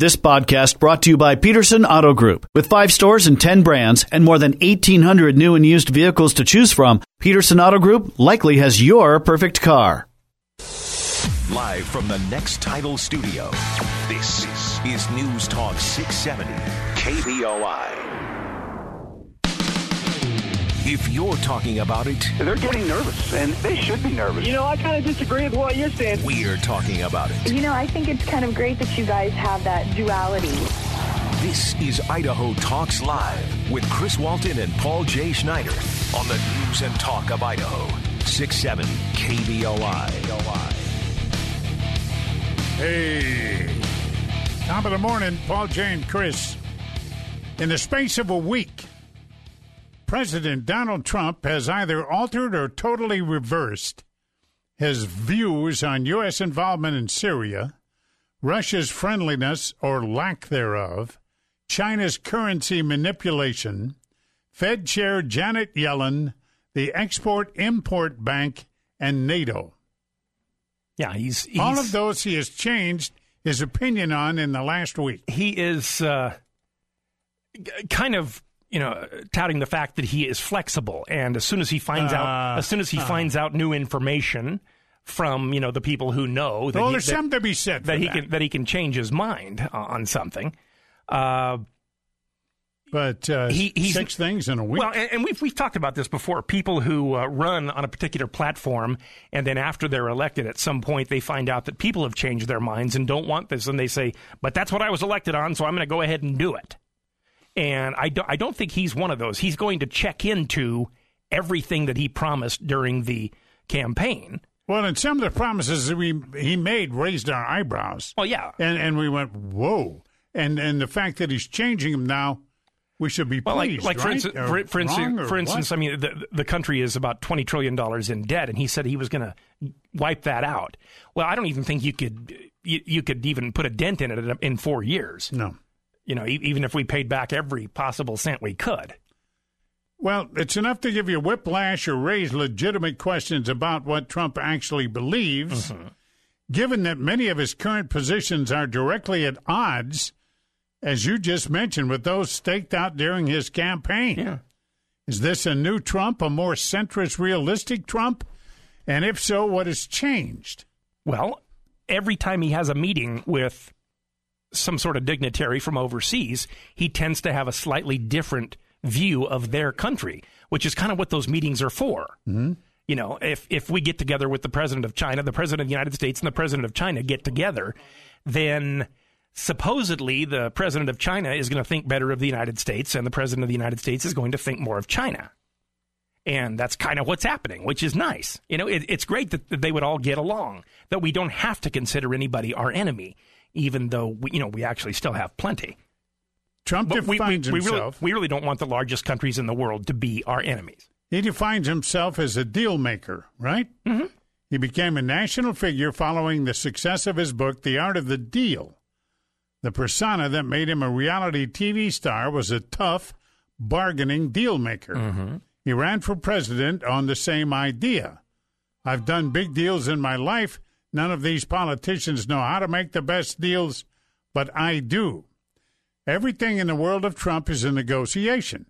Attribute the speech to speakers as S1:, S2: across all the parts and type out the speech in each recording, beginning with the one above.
S1: This podcast brought to you by Peterson Auto Group. With 5 stores and 10 brands and more than 1,800 new and used vehicles to choose from, Peterson Auto Group likely has your perfect car.
S2: Live from the Next Title Studio, this is News Talk 670 KBOI. If you're talking about it,
S3: they're getting nervous, and they should be nervous.
S4: You know, I kind of disagree with what you're saying.
S2: We're talking about it.
S5: You know, I think it's kind of great that you guys have that duality.
S2: This is Idaho Talks Live with Chris Walton and Paul J. Schneider on the News and Talk of Idaho, 670 KBOI.
S6: Hey, top of the morning, Paul J. and Chris. In the space of a week, President Donald Trump has either altered or totally reversed his views on U.S. involvement in Syria, Russia's friendliness or lack thereof, China's currency manipulation, Fed Chair Janet Yellen, the Export-Import Bank, and NATO.
S7: Yeah, he's
S6: all of those he has changed his opinion on in the last week.
S7: He is kind of, touting the fact that he is flexible, and as soon as he finds out new information from the people who know, that
S6: there's something to be said for
S7: that he can change his mind on something.
S6: But he's 6 things in a week.
S7: Well, and we've talked about this before. People who run on a particular platform, and then after they're elected, at some point they find out that people have changed their minds and don't want this, and they say, "But that's what I was elected on, so I'm going to go ahead and do it." And I don't think he's one of those. He's going to check into everything that he promised during the campaign.
S6: Well, and some of the promises that he made raised our eyebrows.
S7: Oh, yeah.
S6: And we went, whoa. And the fact that he's changing them now, we should be pleased,
S7: like
S6: right?
S7: For instance, I mean, the country is about $20 trillion in debt, and he said he was going to wipe that out. Well, I don't even think you could even put a dent in it in 4 years.
S6: No.
S7: Even if we paid back every possible cent we could.
S6: Well, it's enough to give you whiplash or raise legitimate questions about what Trump actually believes, given that many of his current positions are directly at odds, as you just mentioned, with those staked out during his campaign.
S7: Yeah.
S6: Is this a new Trump, a more centrist, realistic Trump? And if so, what has changed?
S7: Well, every time he has a meeting with some sort of dignitary from overseas, he tends to have a slightly different view of their country, which is kind of what those meetings are for.
S6: Mm-hmm.
S7: If we get together with the president of China, the president of the United States, and the president of China get together, then supposedly the president of China is going to think better of the United States, and the president of the United States is going to think more of China. And that's kind of what's happening, which is nice. It's great that they would all get along, that we don't have to consider anybody our enemy, even though we actually still have plenty.
S6: Trump defines himself.
S7: We really don't want the largest countries in the world to be our enemies.
S6: He defines himself as a deal maker, right?
S7: Mm-hmm.
S6: He became a national figure following the success of his book, The Art of the Deal. The persona that made him a reality TV star was a tough, bargaining deal maker.
S7: Mm-hmm.
S6: He ran for president on the same idea. I've done big deals in my life. None of these politicians know how to make the best deals, but I do. Everything in the world of Trump is a negotiation.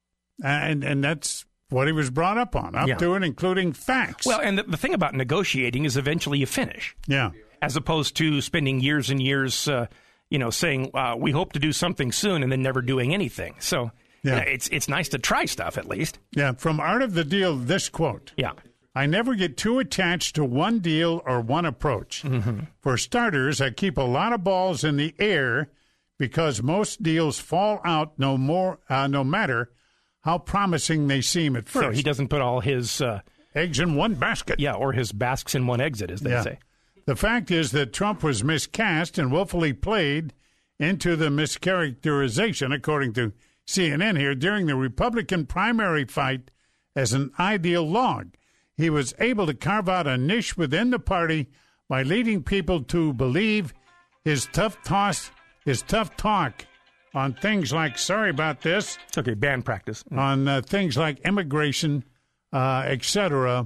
S6: And that's what he was brought up on, to and including facts.
S7: Well, and the thing about negotiating is eventually you finish.
S6: Yeah.
S7: As opposed to spending years and years, saying, we hope to do something soon and then never doing anything. So it's nice to try stuff at least.
S6: Yeah. From Art of the Deal, this quote.
S7: Yeah.
S6: I never get too attached to one deal or one approach.
S7: Mm-hmm.
S6: For starters, I keep a lot of balls in the air because most deals fall out no matter how promising they seem at first.
S7: So he doesn't put all his
S6: eggs in one basket.
S7: Yeah, or his basks in one exit, as they say.
S6: The fact is that Trump was miscast and willfully played into the mischaracterization, according to CNN here, during the Republican primary fight as an ideal log. He was able to carve out a niche within the party by leading people to believe his tough talk on things like, sorry about this.
S7: It's okay, band practice.
S6: On things like immigration, etc.,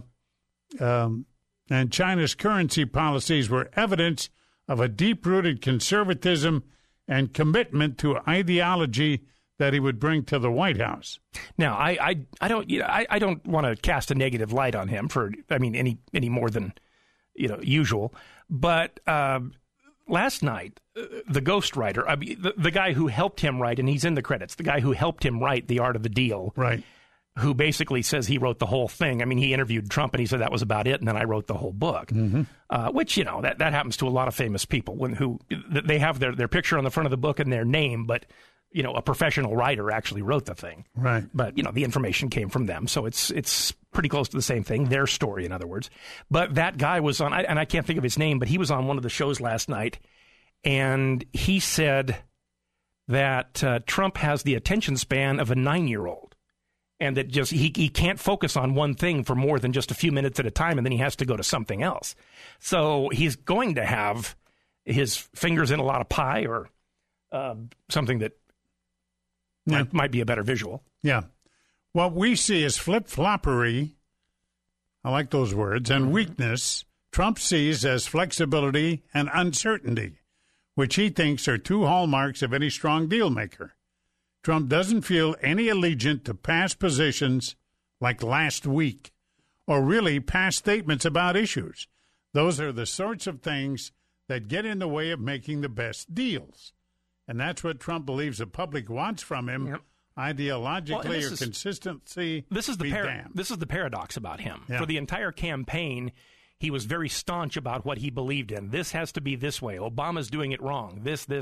S6: and China's currency policies were evidence of a deep-rooted conservatism and commitment to ideology that he would bring to the White House.
S7: Now, I don't want to cast a negative light on him for, any more than, usual. But last night, the ghostwriter, the guy who helped him write, and he's in the credits, the guy who helped him write The Art of the Deal,
S6: right,
S7: who basically says he wrote the whole thing. I mean, he interviewed Trump and he said that was about it, and then I wrote the whole book, which, that happens to a lot of famous people who they have their picture on the front of the book and their name, but, a professional writer actually wrote the thing.
S6: Right.
S7: But, the information came from them, so it's pretty close to the same thing, their story, in other words. But that guy was on, and I can't think of his name, but he was on one of the shows last night, and he said that Trump has the attention span of a 9-year-old. And that just he can't focus on one thing for more than just a few minutes at a time, and then he has to go to something else. So he's going to have his fingers in a lot of pie, or something that might be a better visual.
S6: Yeah. What we see is flip-floppery, I like those words, and weakness. Trump sees as flexibility and uncertainty, which he thinks are two hallmarks of any strong deal maker. Trump doesn't feel any allegiance to past positions like last week, or really past statements about issues. Those are the sorts of things that get in the way of making the best deals. And that's what Trump believes the public wants from him, ideologically or consistency.
S7: This is the paradox about him.
S6: Yeah.
S7: For the entire campaign, he was very staunch about what he believed in. This has to be this way. Obama's doing it wrong.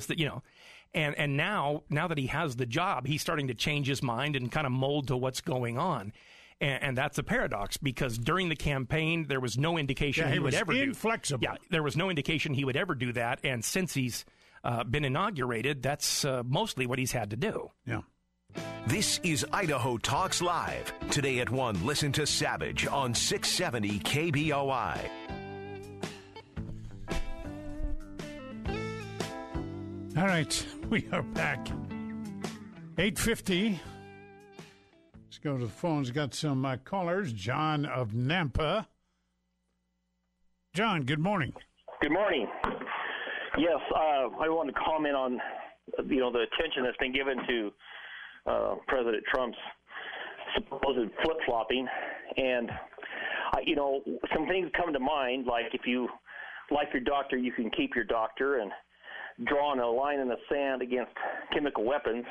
S7: And now that he has the job, he's starting to change his mind and kind of mold to what's going on. And that's a paradox, because during the campaign, there was no indication he would ever do.
S6: Inflexible.
S7: Yeah, there was no indication he would ever do that. And since he's been inaugurated, that's mostly what he's had to do.
S6: Yeah.
S2: This is Idaho Talks Live. Today at 1, listen to Savage on 670 KBOI.
S6: All right, we are back. 8:50. Let's go to the phones. Got some callers. John of Nampa. John, good morning.
S8: Good morning. Yes, I want to comment on, the attention that's been given to President Trump's supposed flip-flopping. And, some things come to mind, like if you like your doctor, you can keep your doctor, and drawing a line in the sand against chemical weapons.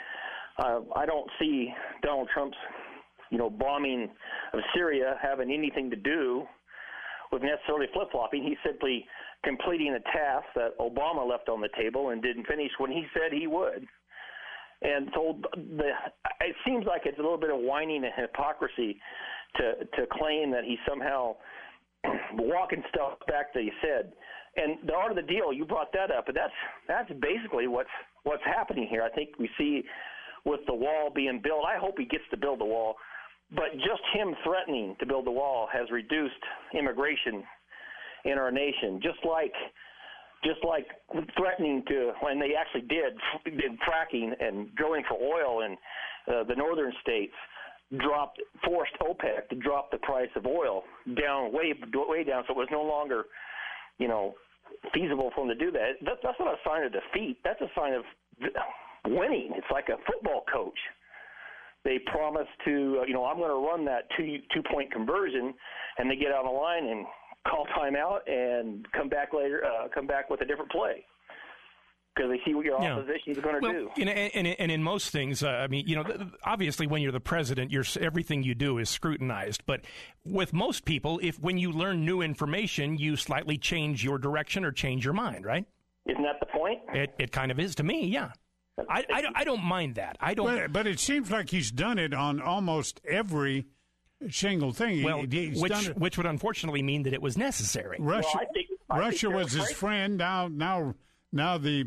S8: I don't see Donald Trump's, bombing of Syria having anything to do with necessarily flip-flopping. He's simply completing a task that Obama left on the table and didn't finish when he said he would. And so it seems like it's a little bit of whining and hypocrisy to claim that he's somehow walking stuff back that he said. And the art of the deal, you brought that up, but that's basically what's happening here. I think we see with the wall being built. I hope he gets to build the wall, but just him threatening to build the wall has reduced immigration in our nation. Just like threatening to, when they actually did fracking and drilling for oil in the northern states, forced OPEC to drop the price of oil down, way down, so it was no longer, feasible for them to do that. That's not a sign of defeat. That's a sign of winning. It's like a football coach. They promise to, I'm going to run that two-point conversion, and they get on the line and call timeout and come back later, come back with a different play, because they see what your opposition is going to do.
S7: And in most things, obviously when you're the president, everything you do is scrutinized. But with most people, when you learn new information, you slightly change your direction or change your mind, right?
S8: Isn't that the point?
S7: It kind of is to me, yeah. I don't mind that. I don't.
S6: But it seems like he's done it on almost every single thing.
S7: Well, which would unfortunately mean that it was necessary.
S6: Russia was his friend. Now the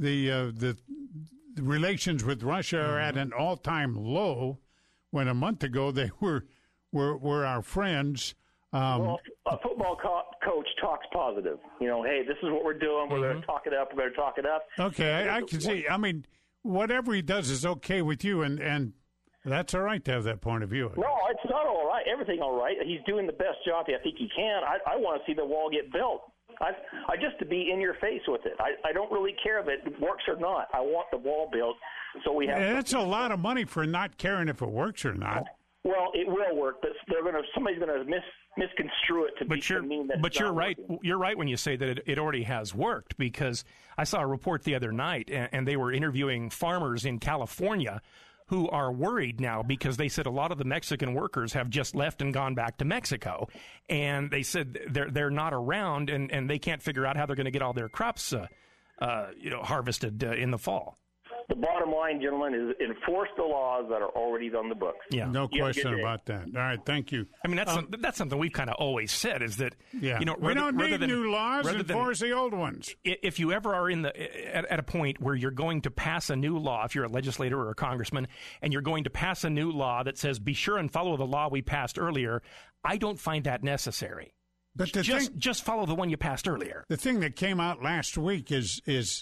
S6: relations with Russia are at an all-time low, when a month ago they were our friends.
S8: Well, a football coach talks positive. Hey, this is what we're doing. We're going to talk it up. We're going to talk it up.
S6: Okay, I can see. I mean, whatever he does is okay with you, and that's all right to have that point of view.
S8: No, it's not all right. Everything all right. He's doing the best job I think he can. I want to see the wall get built. I just to be in your face with it. I don't really care if it works or not. I want the wall built, so we have.
S6: That's a lot of money for not caring if it works or not.
S8: Well, it will work, but somebody's going to misconstrue it to mean that.
S7: But you're right.
S8: Working.
S7: You're right when you say that it already has worked, because I saw a report the other night, and they were interviewing farmers in California who are worried now because they said a lot of the Mexican workers have just left and gone back to Mexico, and they said they're not around, and they can't figure out how they're going to get all their crops harvested in the fall.
S8: The bottom line, gentlemen, is enforce the laws that are already on the books.
S7: Yeah,
S6: no question about that. All right, thank you.
S7: I mean, that's something we've kind of always said, is that we
S6: don't need new laws. Enforce the old ones.
S7: If you ever are at a point where you're going to pass a new law, if you're a legislator or a congressman, and you're going to pass a new law that says be sure and follow the law we passed earlier, I don't find that necessary.
S6: But
S7: just follow the one you passed earlier.
S6: The thing that came out last week is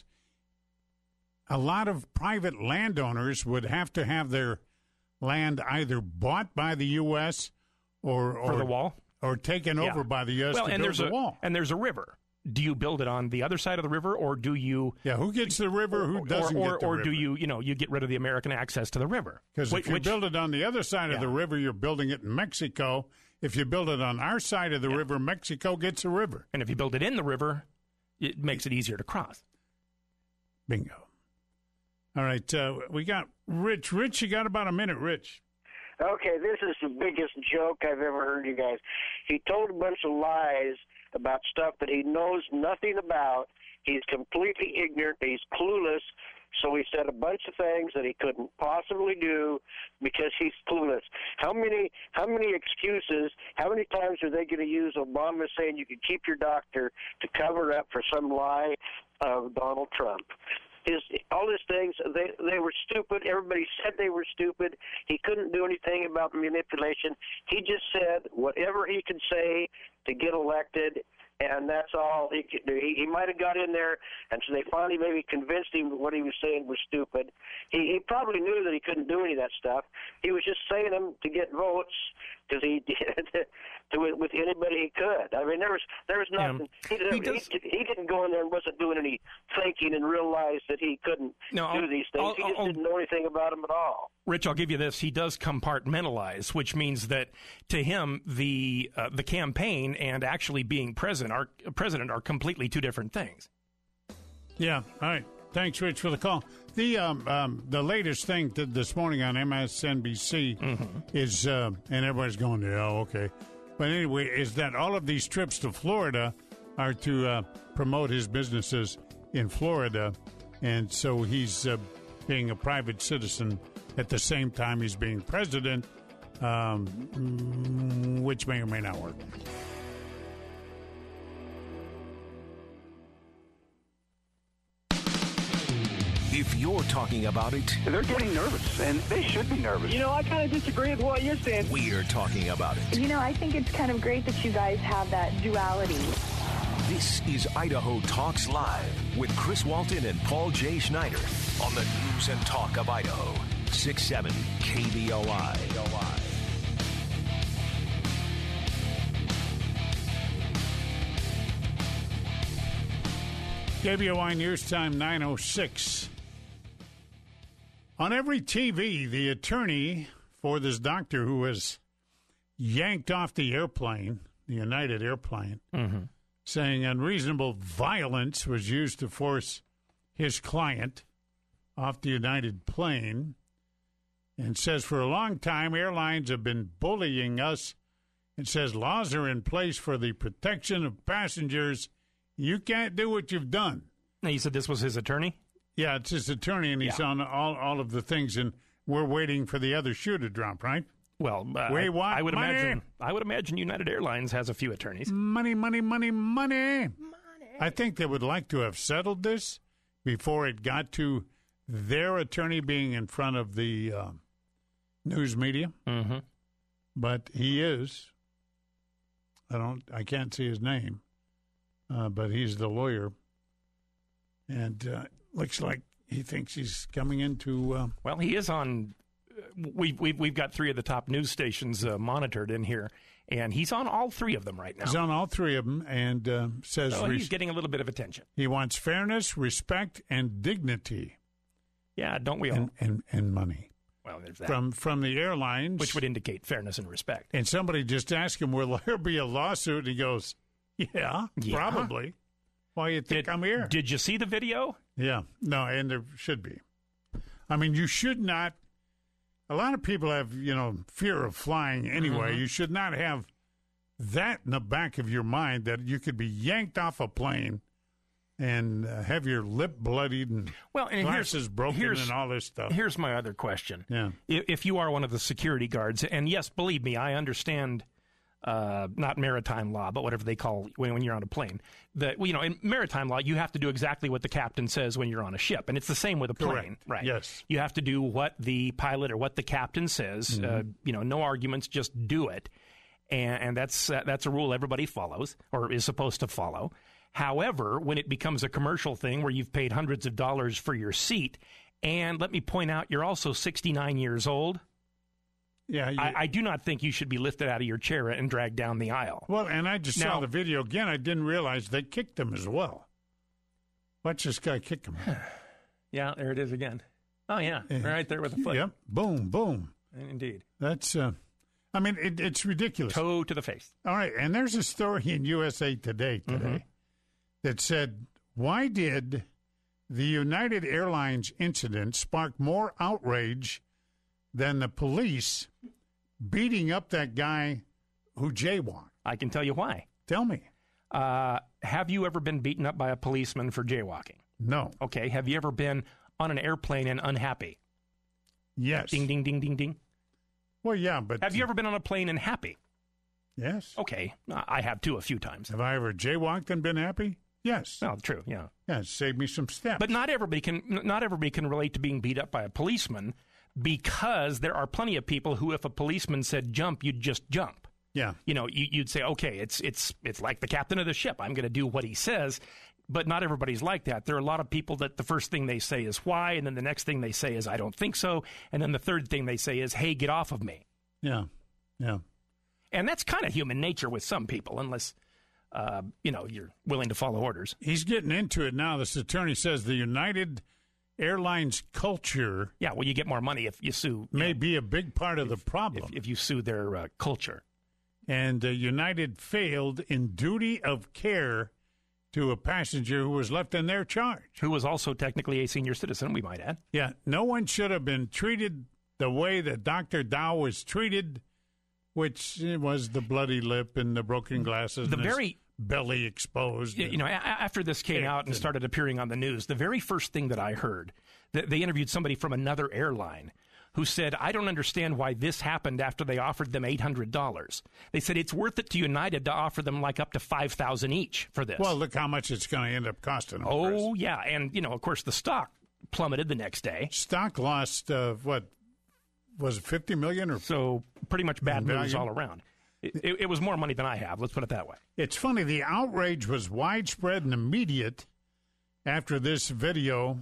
S6: a lot of private landowners would have to have their land either bought by the U.S. or
S7: for the wall,
S6: or taken over by the U.S. to build the wall.
S7: And there's a river. Do you build it on the other side of the river, or do you?
S6: Yeah, who gets the river? Who doesn't get the river?
S7: Or do you get rid of the American access to the river?
S6: Because if you build it on the other side of the river, you're building it in Mexico. If you build it on our side of the river, Mexico gets a river.
S7: And if you build it in the river, it makes it easier to cross.
S6: Bingo. All right, we got Rich. Rich, you got about a minute, Rich.
S9: Okay, this is the biggest joke I've ever heard, you guys. He told a bunch of lies about stuff that he knows nothing about. He's completely ignorant. He's clueless. So he said a bunch of things that he couldn't possibly do because he's clueless. How many excuses, how many times are they going to use Obama saying you can keep your doctor to cover up for some lie of Donald Trump? All his things, they were stupid. Everybody said they were stupid. He couldn't do anything about manipulation. He just said whatever he could say to get elected, and that's all he could do. He might have got in there, and so they finally maybe convinced him that what he was saying was stupid. He probably knew that he couldn't do any of that stuff. He was just saying them to get votes because he did with anybody he could. I mean, there was nothing. He didn't go in there and wasn't doing any thinking and realized that he couldn't do these things. He just didn't know anything about them at all.
S7: Rich, I'll give you this. He does compartmentalize, which means that to him, the campaign and actually being president are completely two different things.
S6: Yeah. All right. Thanks, Rich, for the call. The latest thing this morning on MSNBC is, and everybody's going, okay. But anyway, is that all of these trips to Florida are to promote his businesses in Florida. And so he's being a private citizen at the same time he's being president, which may or may not work.
S2: If you're talking about it,
S3: they're getting nervous, and they should be nervous.
S4: I kind of disagree with what you're saying.
S2: We're talking about it.
S5: I think it's kind of great that you guys have that duality.
S2: This is Idaho Talks Live with Chris Walton and Paul J. Schneider on the News and Talk of Idaho. 670 KBOI.
S6: KBOI News Time 9:06. On every TV, the attorney for this doctor who was yanked off the airplane, the United airplane, saying unreasonable violence was used to force his client off the United plane, and says for a long time airlines have been bullying us. It says laws are in place for the protection of passengers. You can't do what you've done.
S7: Now, you said this was his attorney?
S6: Yeah, it's his attorney, and he's on all of the things, and we're waiting for the other shoe to drop, right?
S7: Well,
S6: we want
S7: I would
S6: money.
S7: imagine United Airlines has a few attorneys.
S6: Money. I think they would like to have settled this before it got to their attorney being in front of the news media.
S7: Mm-hmm.
S6: But he is. I can't see his name, but he's the lawyer, and looks like he thinks he's coming into.
S7: Well, he is on. We've got three of the top news stations monitored in here, And he's on all three of them right now.
S6: He's on all three of them and says
S7: he's getting a little bit of attention.
S6: He wants fairness, respect, and dignity.
S7: Yeah, don't we all?
S6: And money.
S7: Well, there's that.
S6: From the airlines.
S7: Which would indicate fairness and respect.
S6: And somebody just asked him, will there be a lawsuit? And he goes, yeah. Probably. Why you think I'm here?
S7: Did you see the video?
S6: Yeah. No, and there should be. I mean, you should not. A lot of people have, fear of flying anyway. Mm-hmm. You should not have that in the back of your mind that you could be yanked off a plane and have your lip bloodied and glasses broken and all this stuff.
S7: Here's my other question.
S6: Yeah.
S7: If you are one of the security guards, and yes, believe me, I understand not maritime law, but whatever they call when you're on a plane. In maritime law, you have to do exactly what the captain says when you're on a ship, and it's the same with a plane.
S6: Correct.
S7: Right?
S6: Yes.
S7: You have to do what the pilot or what the captain says.
S6: Mm-hmm.
S7: No arguments, just do it. And that's a rule everybody follows or is supposed to follow. However, when it becomes a commercial thing where you've paid hundreds of dollars for your seat, and let me point out, you're also 69 years old.
S6: Yeah,
S7: I do not think you should be lifted out of your chair and dragged down the aisle.
S6: Well, and I just saw the video again. I didn't realize they kicked him as well. Watch this guy kick him.
S7: Yeah, there it is again. Oh, yeah, right there with the foot.
S6: Yep, boom, boom.
S7: Indeed.
S6: That's, it's ridiculous.
S7: Toe to the face.
S6: All right, and there's a story in USA Today that said, why did the United Airlines incident spark more outrage than the police beating up that guy who jaywalked?
S7: I can tell you why.
S6: Tell me.
S7: Have you ever been beaten up by a policeman for jaywalking?
S6: No.
S7: Okay. Have you ever been on an airplane and unhappy?
S6: Yes.
S7: Ding, ding, ding, ding, ding.
S6: Well, yeah, but...
S7: Have you ever been on a plane and happy?
S6: Yes.
S7: Okay. I have too, a few times.
S6: Have I ever jaywalked and been happy? Yes.
S7: Oh, true, yeah.
S6: Yeah, it saved me some steps.
S7: But not everybody can relate to being beat up by a policeman, because there are plenty of people who, if a policeman said jump, you'd just jump.
S6: Yeah.
S7: You'd say, okay, it's like the captain of the ship. I'm going to do what he says. But not everybody's like that. There are a lot of people that the first thing they say is why, and then the next thing they say is I don't think so, and then the third thing they say is, hey, get off of me.
S6: Yeah, yeah.
S7: And that's kind of human nature with some people, unless, you're willing to follow orders.
S6: He's getting into it now. This attorney says the United Airlines culture...
S7: Yeah, well, you get more money if you sue.
S6: May be a big part of the problem.
S7: If you sue their culture.
S6: And United failed in duty of care to a passenger who was left in their charge.
S7: Who was also technically a senior citizen, we might add.
S6: Yeah, no one should have been treated the way that Dr. Dow was treated, which was the bloody lip and the broken glasses and his belly exposed.
S7: After this came out and started appearing on the news, the very first thing that I heard, they interviewed somebody from another airline who said, I don't understand why this happened after they offered them $800. They said it's worth it to United to offer them like up to $5,000 each for this.
S6: Well, look how much it's going to end up costing them.
S7: Oh, Chris. Yeah. And, of course, the stock plummeted the next day.
S6: Stock lost, what, was it $50 million? Or
S7: so pretty much bad news all around. It was more money than I have. Let's put it that way.
S6: It's funny. The outrage was widespread and immediate after this video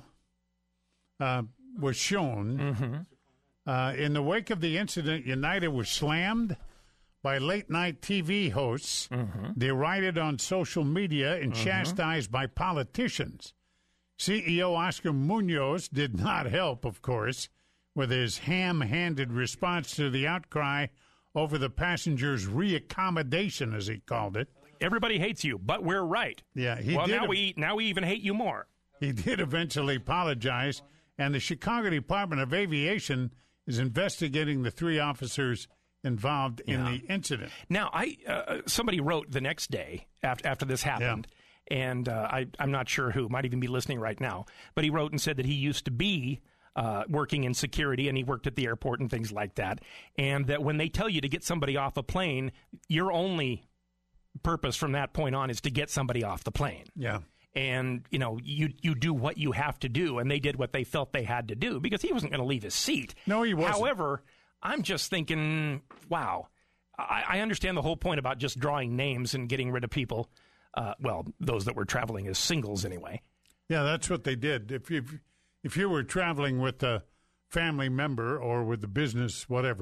S6: was shown.
S7: Mm-hmm.
S6: In the wake of the incident, United was slammed by late-night TV hosts, derided on social media, and chastised by politicians. CEO Oscar Munoz did not help, of course, with his ham-handed response to the outcry over the passengers' reaccommodation, as he called it.
S7: Everybody hates you, but we're right.
S6: Yeah,
S7: now we even hate you more.
S6: He did eventually apologize, and the Chicago Department of Aviation is investigating the 3 officers involved in the incident.
S7: Now, somebody wrote the next day after this happened, and I'm not sure who, might even be listening right now, but he wrote and said that he used to be working in security, and he worked at the airport and things like that, and that when they tell you to get somebody off a plane, your only purpose from that point on is to get somebody off the plane.
S6: Yeah.
S7: And, you do what you have to do, and they did what they felt they had to do, because he wasn't going to leave his seat.
S6: No, he wasn't.
S7: However, I'm just thinking, wow, I understand the whole point about just drawing names and getting rid of people, those that were traveling as singles anyway.
S6: Yeah, that's what they did. If you were traveling with a family member or with the business, whatever,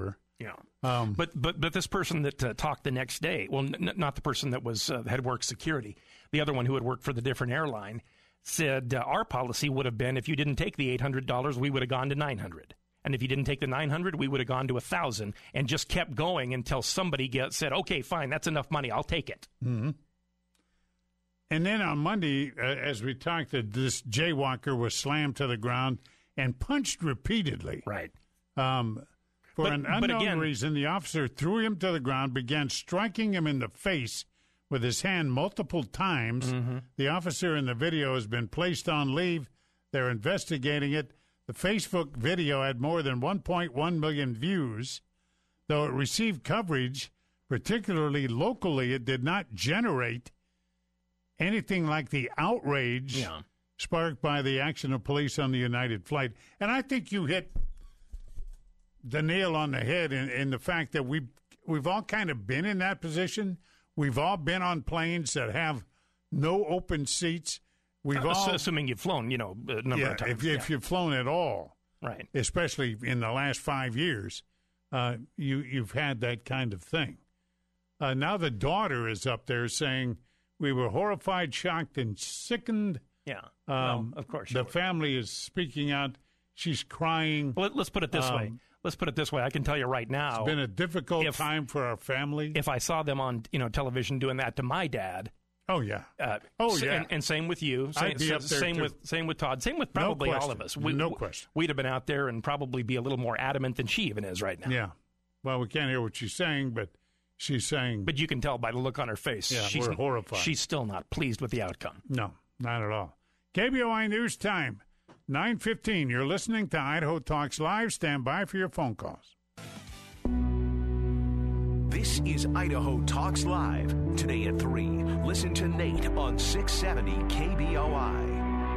S7: Yeah. But this person that talked the next day, well, not the person that was had worked security, the other one who had worked for the different airline, said our policy would have been if you didn't take the $800, we would have gone to $900. And if you didn't take the $900, we would have gone to $1,000 and just kept going until somebody said, okay, fine, that's enough money. I'll take it.
S6: Mm-hmm. And then on Monday, as we talked, this jaywalker was slammed to the ground and punched repeatedly.
S7: Right.
S6: For an unknown reason, the officer threw him to the ground, began striking him in the face with his hand multiple times. Mm-hmm. The officer in the video has been placed on leave. They're investigating it. The Facebook video had more than 1.1 million views. Though it received coverage, particularly locally, it did not generate anything like the outrage sparked by the action of police on the United flight. And I think you hit the nail on the head in the fact that we've all kind of been in that position. We've all been on planes that have no open seats. We've all,
S7: assuming you've flown, a number of times.
S6: If you've flown at all,
S7: right?
S6: Especially in the last 5 years, you've had that kind of thing. Now the daughter is up there saying we were horrified, shocked, and sickened.
S7: Yeah, well, of course.
S6: The family is speaking out. She's crying.
S7: Well, let's put it this way. Let's put it this way. I can tell you right now.
S6: It's been a difficult time for our family.
S7: If I saw them on television doing that to my dad.
S6: Oh yeah.
S7: And same with you. Same with Todd. Same with probably all of us.
S6: No question.
S7: We'd have been out there and probably be a little more adamant than she even is right now.
S6: Yeah. Well, we can't hear what she's saying, but she's saying.
S7: But you can tell by the look on her face.
S6: Yeah, we're horrified.
S7: She's still not pleased with the outcome.
S6: No, not at all. KBOI News Time, 9:15. You're listening to Idaho Talks Live. Stand by for your phone calls.
S2: This is Idaho Talks Live. Today at 3, listen to Nate on 670 KBOI.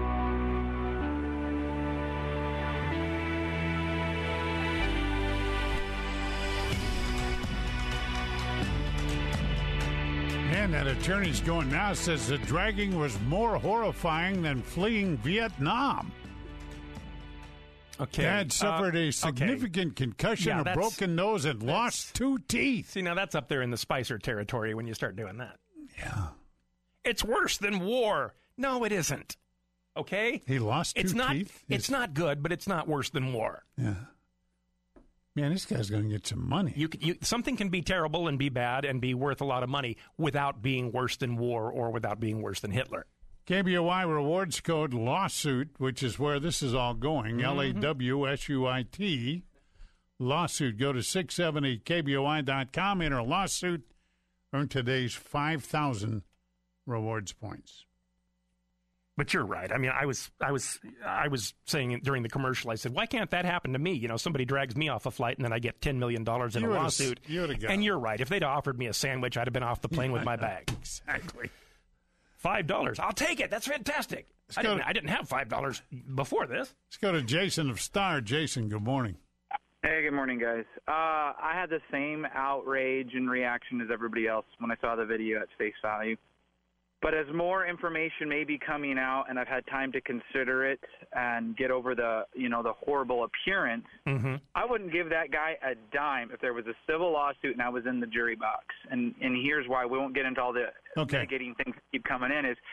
S6: Man, that attorney's going now says the dragging was more horrifying than fleeing Vietnam.
S7: Okay.
S6: Dad suffered a significant concussion, a broken nose, and lost 2 teeth.
S7: See, now that's up there in the Spicer territory when you start doing that.
S6: Yeah.
S7: It's worse than war. No, it isn't. Okay?
S6: He lost 2 teeth?
S7: It's not good, but it's not worse than war.
S6: Yeah. Man, this guy's going to get some money.
S7: Something can be terrible and be bad and be worth a lot of money without being worse than war or without being worse than Hitler.
S6: KBOI rewards code lawsuit, which is where this is all going, LAWSUIT, lawsuit. Go to 670KBOI.com, enter lawsuit, earn today's 5,000 rewards points.
S7: But you're right. I mean, I was saying during the commercial, I said, why can't that happen to me? Somebody drags me off a flight and then I get $10 million in a lawsuit. And you're right. If they'd offered me a sandwich, I'd have been off the plane with my bag.
S6: Exactly.
S7: $5. I'll take it. That's fantastic. I didn't have $5 before this.
S6: Let's go to Jason of Star. Jason, good morning.
S10: Hey, good morning, guys. I had the same outrage and reaction as everybody else when I saw the video at face value. But as more information may be coming out and I've had time to consider it and get over the horrible appearance, I wouldn't give that guy a dime if there was a civil lawsuit and I was in the jury box. And here's why. We won't get into all the mitigating things that keep coming in. Is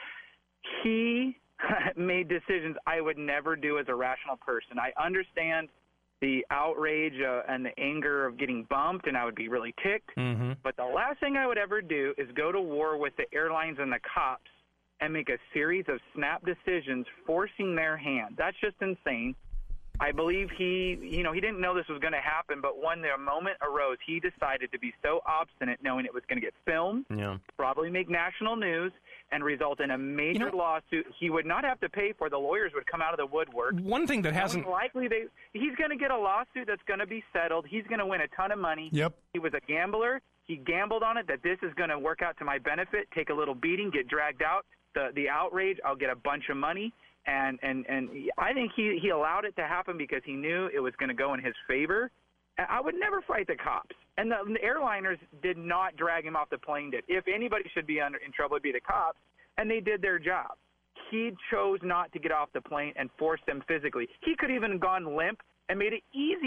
S10: he made decisions I would never do as a rational person. I understand the outrage and the anger of getting bumped, and I would be really ticked. But the last thing I would ever do is go to war with the airlines and the cops and make a series of snap decisions forcing their hand. That's just insane. I believe he didn't know this was going to happen, but when the moment arose, he decided to be so obstinate knowing it was going to get filmed, probably make national news, and result in a major lawsuit he would not have to pay for. The lawyers would come out of the woodwork.
S7: One thing that hasn't...
S10: He's going to get a lawsuit that's going to be settled. He's going to win a ton of money.
S6: Yep.
S10: He was a gambler. He gambled on it that this is going to work out to my benefit, take a little beating, get dragged out. The outrage, I'll get a bunch of money. And I think he allowed it to happen because he knew it was going to go in his favor. I would never fight the cops. And the airliners did not drag him off the plane. If anybody should be in trouble, it'd be the cops, and they did their job. He chose not to get off the plane and force them physically. He could even have gone limp and made it easy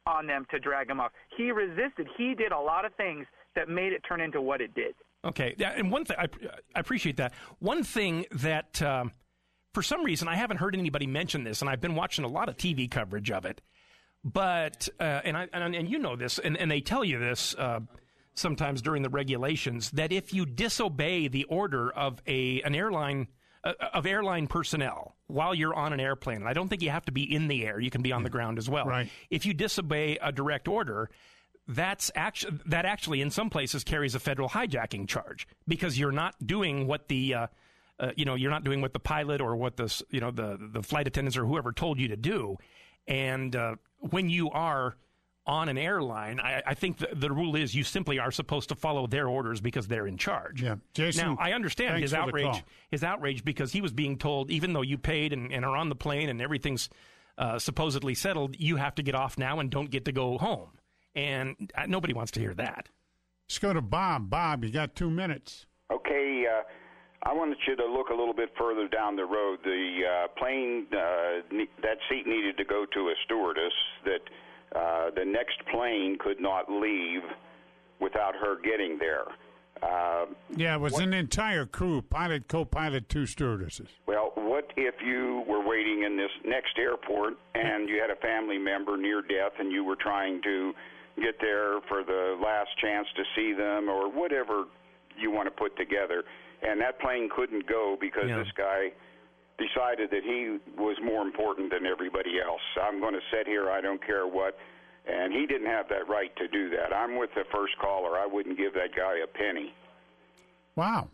S10: on them to drag him off. He resisted. He did a lot of things that made it turn into what it did.
S7: Okay, and one thing, I appreciate that. One thing that, for some reason, I haven't heard anybody mention this, and I've been watching a lot of TV coverage of it, but, and you know this, and they tell you this sometimes during the regulations, that if you disobey the order of an airline, of airline personnel while you're on an airplane, and I don't think you have to be in the air, you can be on the ground as well.
S6: Right. If
S7: you disobey a direct order, that actually in some places carries a federal hijacking charge, because you're not doing what the you're not doing what the pilot or what the flight attendants or whoever told you to do. And when you are on an airline, I think the rule is you simply are supposed to follow their orders because they're in charge.
S6: Yeah, Jason.
S7: Now I understand his outrage because he was being told, even though you paid and are on the plane and everything's supposedly settled, you have to get off now and don't get to go home. And nobody wants to hear that.
S6: Let's go to Bob. Bob, you got 2 minutes.
S11: Okay, I wanted you to look a little bit further down the road. The plane, that seat needed to go to a stewardess, that the next plane could not leave without her getting there.
S6: Yeah, it was an entire crew, pilot, co-pilot, 2 stewardesses.
S11: Well, what if you were waiting in this next airport and you had a family member near death and you were trying to get there for the last chance to see them or whatever you want to put together, and that plane couldn't go because this guy decided that he was more important than everybody else. I'm going to sit here, I don't care what, and he didn't have that right to do that. I'm with the first caller. I wouldn't give that guy a penny.
S6: Wow.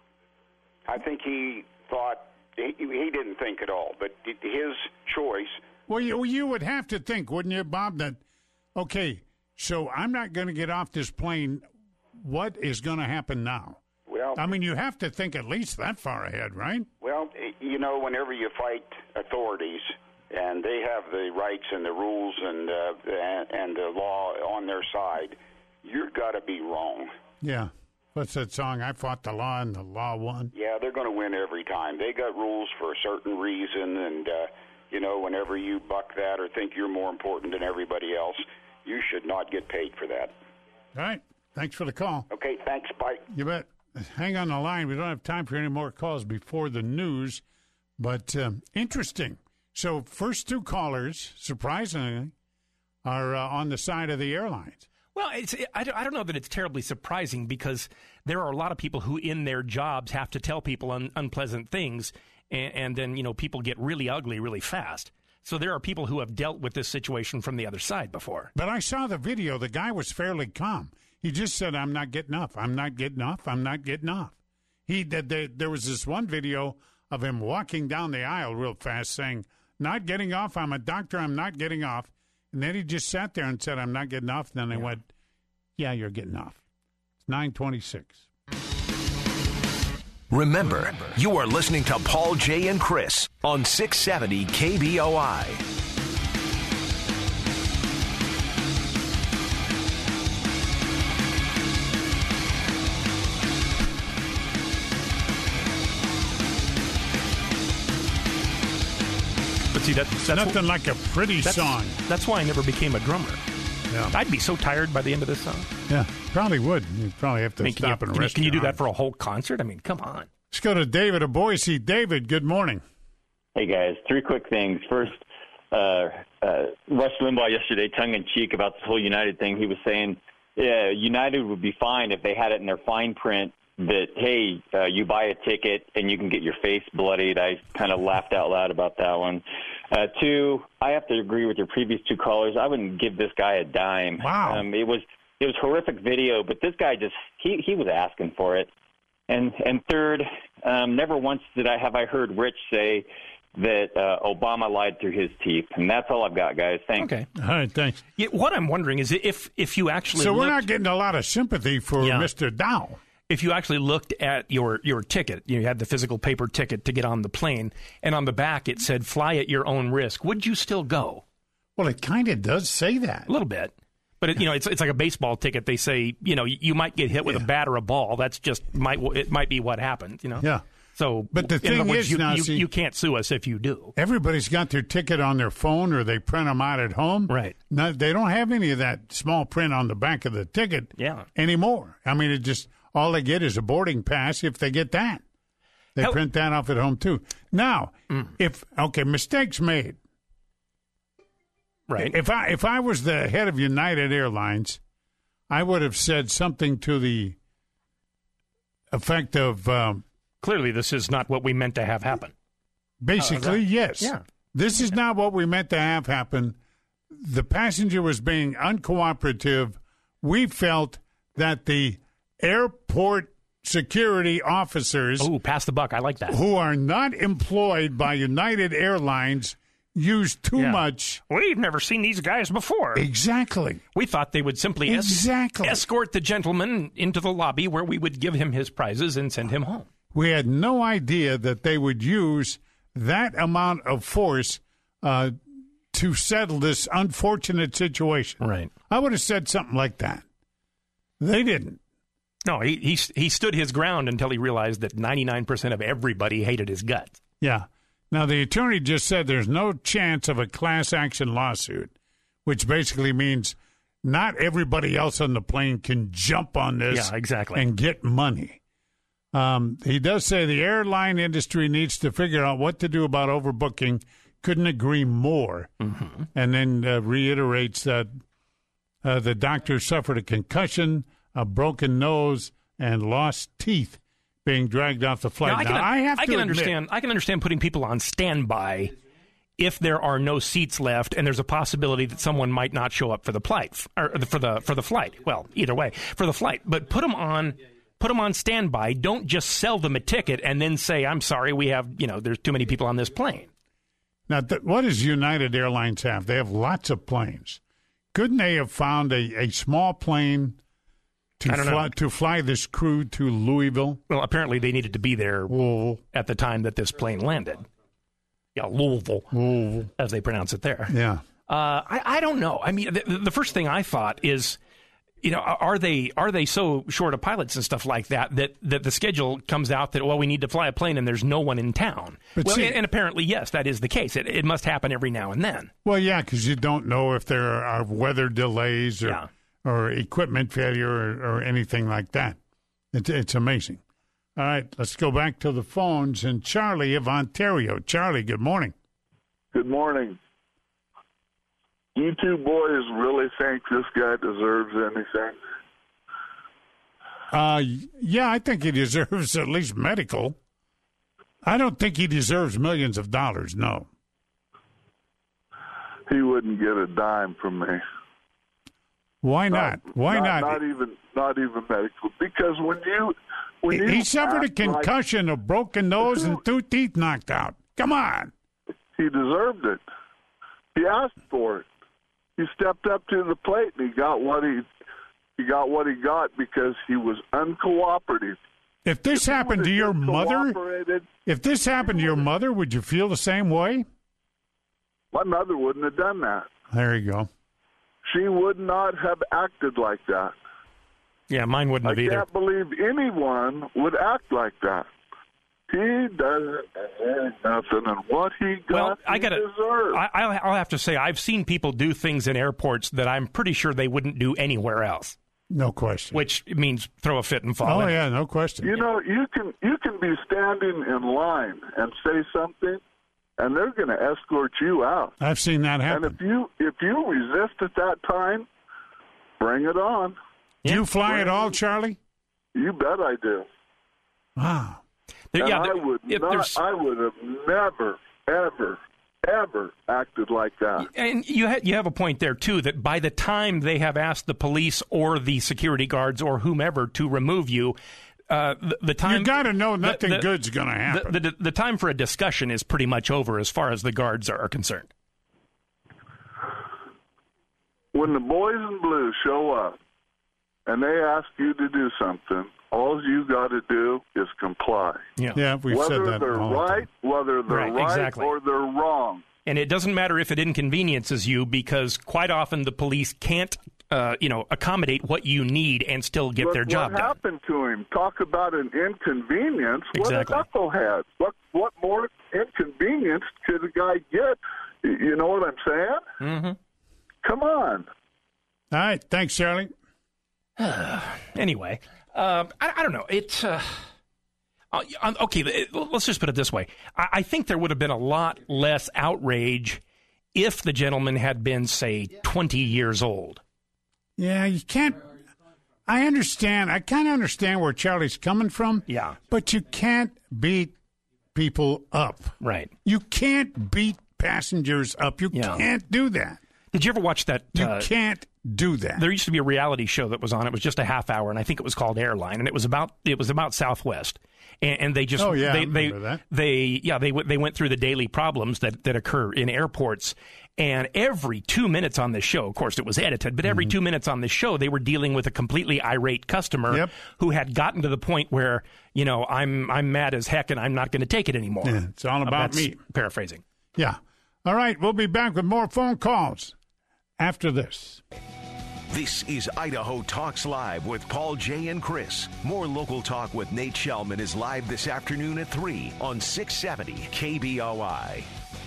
S11: I think he thought, he didn't think at all, but his choice.
S6: Well, you would have to think, wouldn't you, Bob, that, okay, so I'm not going to get off this plane. What is going to happen now?
S11: Well,
S6: I mean, you have to think at least that far ahead, right?
S11: Well, you know, whenever you fight authorities, and they have the rights and the rules and the law on their side, you've got to be wrong.
S6: Yeah. What's that song? I fought the law and the law won.
S11: Yeah, they're going to win every time. They got rules for a certain reason, and, you know, whenever you buck that or think you're more important than everybody else, you should not get paid for that.
S6: All right. Thanks for the call.
S11: Okay, thanks. Bye.
S6: You bet. Hang on the line. We don't have time for any more calls before the news, but interesting. So first 2 callers, surprisingly, are on the side of the airlines.
S7: Well, I don't know that it's terribly surprising, because there are a lot of people who in their jobs have to tell people unpleasant things, and then, you know, people get really ugly really fast. So there are people who have dealt with this situation from the other side before.
S6: But I saw the video. The guy was fairly calm. He just said, I'm not getting off. I'm not getting off. I'm not getting off. There was this one video of him walking down the aisle real fast saying, not getting off. I'm a doctor. I'm not getting off. And then he just sat there and said, I'm not getting off. And then they went, yeah, you're getting off. It's 9:26.
S2: Remember, you are listening to Paul, Jay, and Chris on 670 KBOI.
S7: But see, that's
S6: nothing like a pretty song.
S7: That's why I never became a drummer.
S6: Yeah.
S7: I'd be so tired by the end of this song.
S6: Yeah, probably would. You'd probably have to stop and rest.
S7: Can you do that for a whole concert? I mean, come on.
S6: Let's go to David of Boise. David, good morning.
S12: Hey, guys. 3 quick things. First, Rush Limbaugh yesterday, tongue-in-cheek about this whole United thing. He was saying United would be fine if they had it in their fine print that, hey, you buy a ticket and you can get your face bloodied. I kind of laughed out loud about that one. 2, I have to agree with your previous 2 callers. I wouldn't give this guy a dime.
S6: Wow.
S12: It was horrific video, but this guy just he was asking for it. And third, never once have I heard Rich say that Obama lied through his teeth. And that's all I've got, guys. Thanks.
S6: Okay. All right, thanks.
S7: Yeah, what I'm wondering is if you actually
S6: So we're not getting a lot of sympathy for Mr. Dow.
S7: If you actually looked at your ticket, you had the physical paper ticket to get on the plane, and on the back it said, fly at your own risk, would you still go?
S6: Well, it kind of does say that.
S7: A little bit. But, it's like a baseball ticket. They say, you might get hit with a bat or a ball. That's just, it might be what happened,
S6: Yeah.
S7: So,
S6: but the
S7: in
S6: thing
S7: other words,
S6: is, now,
S7: you can't sue us if you do.
S6: Everybody's got their ticket on their phone, or they print them out at home.
S7: Right.
S6: No, they don't have any of that small print on the back of the ticket anymore. I mean, it just all they get is a boarding pass if they get that. They print that off at home too. Now, mistakes made.
S7: Right.
S6: If I was the head of United Airlines, I would have said something to the effect of
S7: clearly this is not what we meant to have happen.
S6: Basically, yes.
S7: Yeah.
S6: This is not what we meant to have happen. The passenger was being uncooperative. We felt that the airport security officers
S7: pass the buck. I like that.
S6: Who are not employed by United Airlines use too much.
S7: We've never seen these guys before.
S6: Exactly.
S7: We thought they would simply escort the gentleman into the lobby where we would give him his prizes and send him home.
S6: We had no idea that they would use that amount of force to settle this unfortunate situation.
S7: Right.
S6: I would have said something like that. They didn't.
S7: No, he stood his ground until he realized that 99% of everybody hated his guts.
S6: Yeah. Now, the attorney just said there's no chance of a class action lawsuit, which basically means not everybody else on the plane can jump on this and get money. He does say the airline industry needs to figure out what to do about overbooking. Couldn't agree more.
S7: Mm-hmm.
S6: And then reiterates that the doctor suffered a concussion, a broken nose, and lost teeth being dragged off the flight. I can
S7: understand putting people on standby if there are no seats left and there's a possibility that someone might not show up for the flight or for the flight. Well, either way, for the flight. But put them on standby. Don't just sell them a ticket and then say, "I'm sorry, we have there's too many people on this plane."
S6: Now, what does United Airlines have? They have lots of planes. Couldn't they have found a small plane to fly this crew to Louisville?
S7: Well, apparently they needed to be there at the time that this plane landed. Yeah, Louisville, as they pronounce it there.
S6: Yeah.
S7: I don't know. I mean, the first thing I thought is, are they so short of pilots and stuff like that the schedule comes out that, we need to fly a plane and there's no one in town. And apparently, yes, that is the case. It must happen every now and then.
S6: Well, yeah, because you don't know if there are weather delays or equipment failure or anything like that. It's amazing. All right, let's go back to the phones. And Charlie of Ontario. Charlie, good morning.
S13: Good morning. You two boys really think this guy deserves anything?
S6: Yeah, I think he deserves at least medical. I don't think he deserves millions of dollars, no.
S13: He wouldn't get a dime from me.
S6: Why not? Why not?
S13: Not even medical. Because when
S6: he suffered a concussion, a broken nose, and 2 teeth knocked out. Come on.
S13: He deserved it. He asked for it. He stepped up to the plate and he got what he got because he was uncooperative.
S6: If this happened to your mother, would you feel the same way?
S13: My mother wouldn't have done that.
S6: There you go.
S13: She would not have acted like that.
S7: Yeah, mine wouldn't have either.
S13: I can't believe anyone would act like that. He doesn't deserve nothing, and what he got, he deserves.
S7: I'll have to say, I've seen people do things in airports that I'm pretty sure they wouldn't do anywhere else.
S6: No question.
S7: Which means throw a fit and fall in.
S6: Yeah, no question.
S13: You can be standing in line and say something, and they're going to escort you out.
S6: I've seen that happen.
S13: And if you resist at that time, bring it on.
S6: Do you fly at all, Charlie?
S13: You bet I do.
S6: Wow.
S13: I would have never, ever acted like that.
S7: And you have a point there, too, that by the time they have asked the police or the security guards or whomever to remove you, the time...
S6: You got to know nothing good's going to happen.
S7: The time for a discussion is pretty much over as far as the guards are concerned.
S13: When the boys in blue show up and they ask you to do something, all you got to do is comply.
S6: Yeah, we've said that.
S13: Whether they're right
S7: exactly.
S13: or they're wrong.
S7: And it doesn't matter if it inconveniences you, because quite often the police can't accommodate what you need and still get their job done.
S13: What happened to him? Talk about an inconvenience.
S7: Exactly.
S13: What a knucklehead. What more inconvenience could a guy get? You know what I'm saying?
S7: Mm-hmm.
S13: Come on.
S6: All right. Thanks, Charlie.
S7: Anyway, I don't know. It's okay. Let's just put it this way. I think there would have been a lot less outrage if the gentleman had been, say, 20 years old.
S6: Yeah, you can't. I understand. I kind of understand where Charlie's coming from.
S7: Yeah.
S6: But you can't beat people up.
S7: Right.
S6: You can't beat passengers up. You can't do that.
S7: Did you ever watch that?
S6: You can't do that.
S7: There used to be a reality show that was on. It was just a half hour, and I think it was called Airline, and it was about Southwest. And they just
S6: I remember that.
S7: They went through the daily problems that occur in airports. And every 2 minutes on this show, of course, it was edited, but every 2 minutes on this show, they were dealing with a completely irate customer who had gotten to the point where, I'm mad as heck and I'm not going to take it anymore.
S6: Yeah, it's all about me.
S7: Paraphrasing.
S6: Yeah. All right, we'll be back with more phone calls after this.
S2: This is Idaho Talks Live with Paul, Jay, and Chris. More local talk with Nate Shellman is live this afternoon at 3 on 670 KBOI.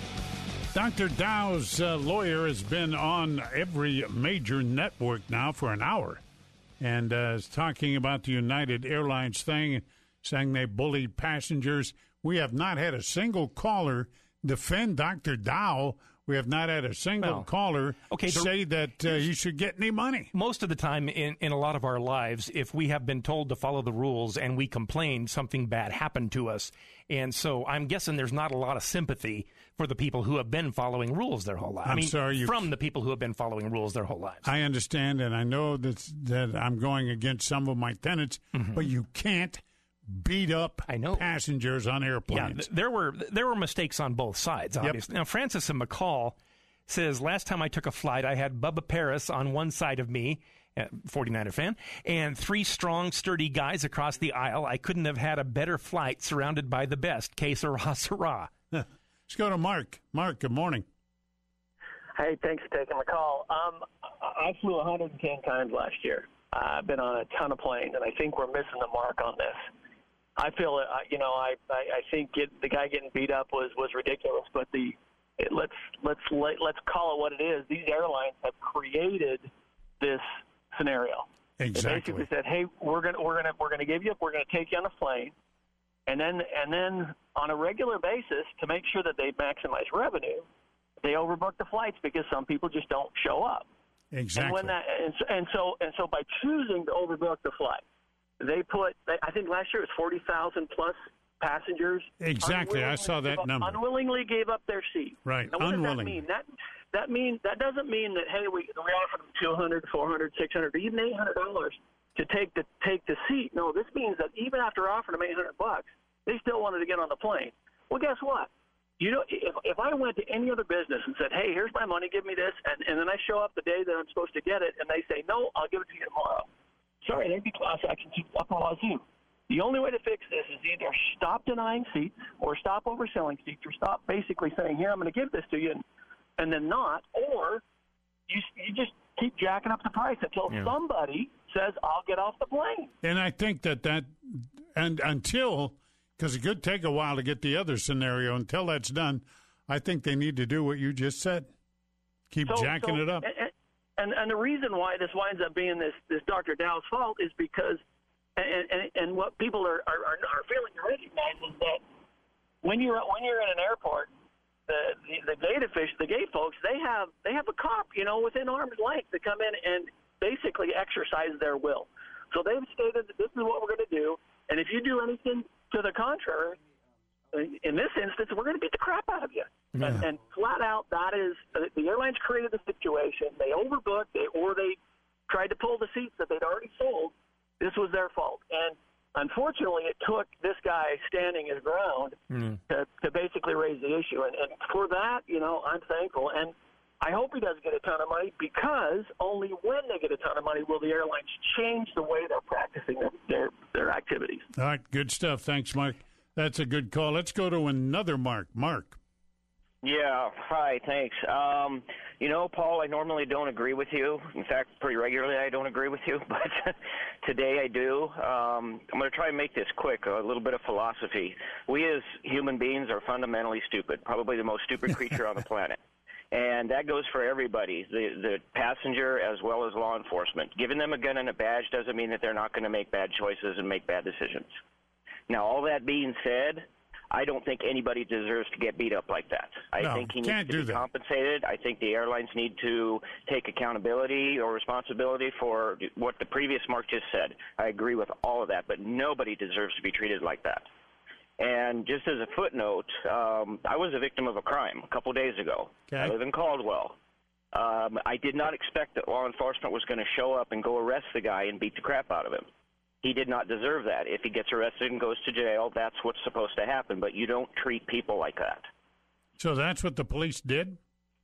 S6: Dr. Dow's lawyer has been on every major network now for an hour and is talking about the United Airlines thing, saying they bullied passengers. We have not had a single caller defend Dr. Dow. We have not had a single caller say that he should get any money.
S7: Most of the time in a lot of our lives, if we have been told to follow the rules and we complain, something bad happened to us. And so I'm guessing there's not a lot of sympathy for the people who have been following rules their whole lives. From the people who have been following rules their whole lives.
S6: I understand, and I know that I'm going against some of my tenants, but you can't beat up passengers on airplanes.
S7: Yeah, there were mistakes on both sides, obviously. Now, Francis and McCall says, last time I took a flight, I had Bubba Paris on one side of me, 49er fan, and 3 strong, sturdy guys across the aisle. I couldn't have had a better flight surrounded by the best. Que sera, sera.
S6: Let's go to Mark. Mark, good morning.
S14: Hey, thanks for taking my call. I flew 110 times last year. I've been on a ton of planes, and I think we're missing the mark on this. I feel, I think the guy getting beat up was ridiculous, but let's call it what it is. These airlines have created this scenario.
S6: Exactly.
S14: They basically said, "Hey, we're gonna take you on a plane, and then on a regular basis to make sure that they maximize revenue, they overbook the flights because some people just don't show up."
S6: Exactly.
S14: And so by choosing to overbook the flight, I think last year it was 40,000 plus passengers.
S6: Exactly, I saw that number.
S14: Unwillingly gave up their seat.
S6: Right,
S14: now, what
S6: unwillingly.
S14: does that mean? That doesn't mean that, hey, we offered them $200, $400, $600, even $800 to take the seat. No, this means that even after offering them $800, they still wanted to get on the plane. Well, guess what? If I went to any other business and said, hey, here's my money, give me this, and then I show up the day that I'm supposed to get it, and they say, no, I'll give it to you tomorrow. Sorry, there'd be class action up on wazoo. The only way to fix this is either stop denying seats or stop overselling seats or stop basically saying, here, I'm going to give this to you, and then not, or you just keep jacking up the price until somebody says, I'll get off the plane.
S6: And I think because it could take a while to get the other scenario, until that's done, I think they need to do what you just said. Keep jacking it up.
S14: And the reason why this winds up being this Dr. Dow's fault is because, and what people are failing to recognize is that when you're in an airport, the gate folks, they have a cop, within arm's length to come in and basically exercise their will. So they've stated that this is what we're going to do, and if you do anything to the contrary, in this instance, we're going to beat the crap out of you. Yeah. And flat out, that is the airlines created the situation. They overbooked, or they tried to pull the seats that they'd already sold. This was their fault. And unfortunately, it took this guy standing his ground to basically raise the issue. And for that, I'm thankful. And I hope he does get a ton of money, because only when they get a ton of money will the airlines change the way they're practicing their activities.
S6: All right, good stuff. Thanks, Mark. That's a good call. Let's go to another Mark. Mark.
S8: Yeah, hi, thanks. Paul, I normally don't agree with you. In fact, pretty regularly I don't agree with you, but today I do. I'm going to try and make this quick, a little bit of philosophy. We as human beings are fundamentally stupid, probably the most stupid creature on the planet. And that goes for everybody, the passenger as well as law enforcement. Giving them a gun and a badge doesn't mean that they're not going to make bad choices and make bad decisions. Now, all that being said, I don't think anybody deserves to get beat up like that. I think he needs to be compensated. I think the airlines need to take accountability or responsibility for what the previous Mark just said. I agree with all of that, but nobody deserves to be treated like that. And just as a footnote, I was a victim of a crime a couple days ago. Okay. I live in Caldwell. I did not expect that law enforcement was going to show up and go arrest the guy and beat the crap out of him. He did not deserve that. If he gets arrested and goes to jail, that's what's supposed to happen. But you don't treat people like that.
S6: So that's what the police did?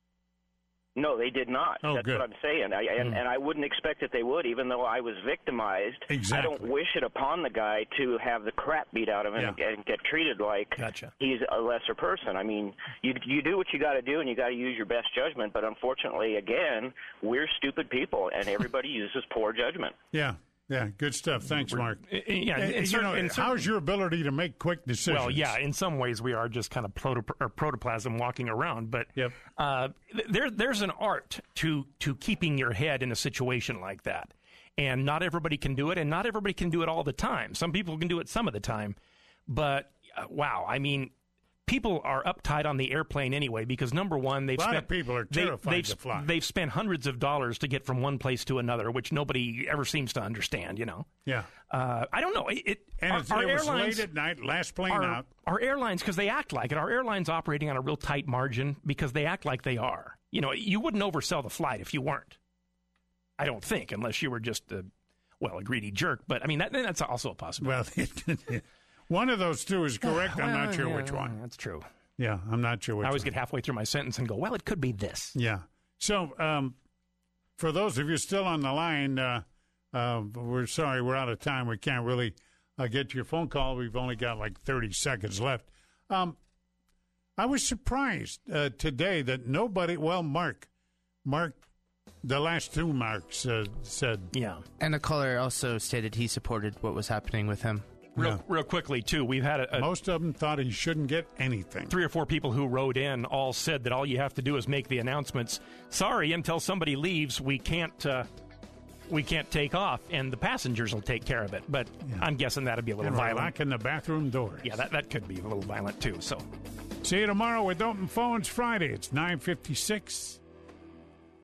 S8: No, they did not.
S6: Oh,
S8: that's
S6: good.
S8: what I'm saying. And I wouldn't expect that they would, even though I was victimized.
S6: Exactly.
S8: I don't wish it upon the guy to have the crap beat out of him and get treated like he's a lesser person. I mean, you do what you got to do, and you got to use your best judgment. But unfortunately, again, we're stupid people, and everybody uses poor judgment.
S6: Yeah. Yeah, good stuff. Thanks, Mark.
S7: Yeah,
S6: how's your ability to make quick decisions?
S7: Well, yeah, in some ways we are just kind of protoplasm walking around, but there's an art to keeping your head in a situation like that. And not everybody can do it, and not everybody can do it all the time. Some people can do it some of the time, but wow, I mean, people are uptight on the airplane anyway because, number one, a lot
S6: of people are terrified to fly.
S7: They've spent hundreds of dollars to get from one place to another, which nobody ever seems to understand,
S6: Yeah.
S7: I don't know.
S6: It was late at night, last plane out.
S7: Our airlines, because they act like it, our airlines operating on a real tight margin because they act like they are. You wouldn't oversell the flight if you weren't. I don't think, unless you were just a greedy jerk. But, I mean, that's also a possibility.
S6: Well, one of those two is correct. I'm not sure which one.
S7: That's true.
S6: Yeah, I'm not sure which one.
S7: I always get halfway through my sentence and go, well, it could be this.
S6: Yeah. So for those of you still on the line, we're sorry we're out of time. We can't really get to your phone call. We've only got like 30 seconds left. I was surprised today that nobody, Mark, the last two Marks said.
S15: Yeah. And the caller also stated he supported what was happening with him.
S7: Real quickly, too, we've had
S6: most of them thought he shouldn't get anything.
S7: 3 or 4 people who wrote in all said that all you have to do is make the announcements. Sorry, until somebody leaves, we can't take off, and the passengers will take care of it. But I'm guessing that'd be a little violent.
S6: Locking the bathroom doors.
S7: Yeah, that could be a little violent, too. So,
S6: see you tomorrow with Open Phones Friday. It's 9:56.